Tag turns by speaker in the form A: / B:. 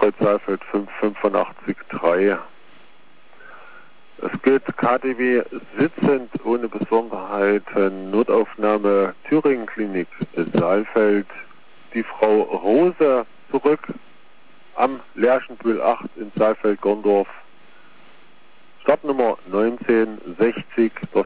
A: Kreuz Saalfeld 58583. Es geht KDW sitzend ohne Besonderheiten, Notaufnahme Thüringen Klinik Saalfeld. Die Frau Rose zurück am Lerchenbühl 8 in Saalfeld-Gondorf. Startnummer 1960.